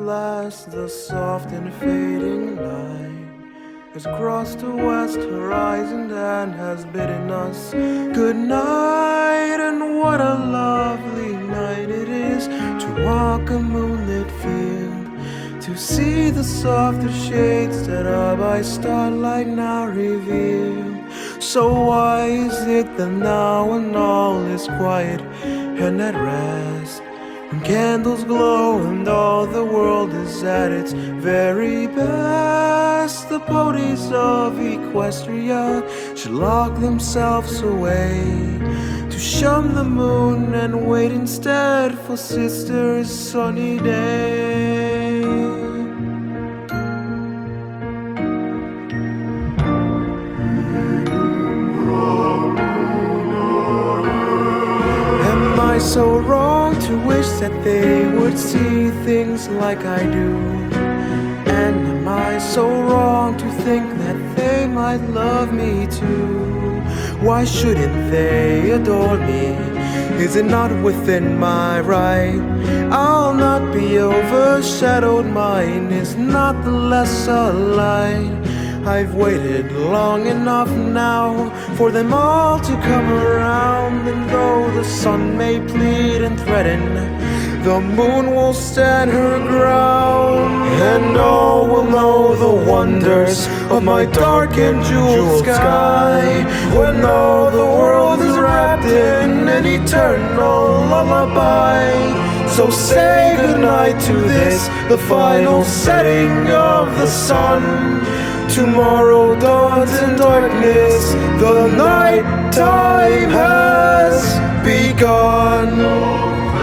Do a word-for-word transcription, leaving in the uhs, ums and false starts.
last, the soft and fading light has crossed the west horizon and has bidden us good night. And what a lovely night it is to walk a moonlit field, to see the softer shades that are by starlight now revealed. So why is it that now when all is quiet and at rest, when candles glow and all the world is at its very best, the ponies of Equestria should lock themselves away to shun the moon and wait instead for sister's sunny day? Am I so wrong to wish that they would see things like I do? And am I so wrong to think that they might love me too? Why shouldn't they adore me? Is it not within my right? I'll not be overshadowed, mine is not the lesser light. I've waited long enough now for them all to come around, and though the sun may plead and threaten, the moon will stand her ground, and all will know the wonders of my dark and jeweled sky, when all the world is wrapped in an eternal lullaby. So say goodnight to this, the final setting of the sun. Tomorrow dawns in darkness, the night time has begun.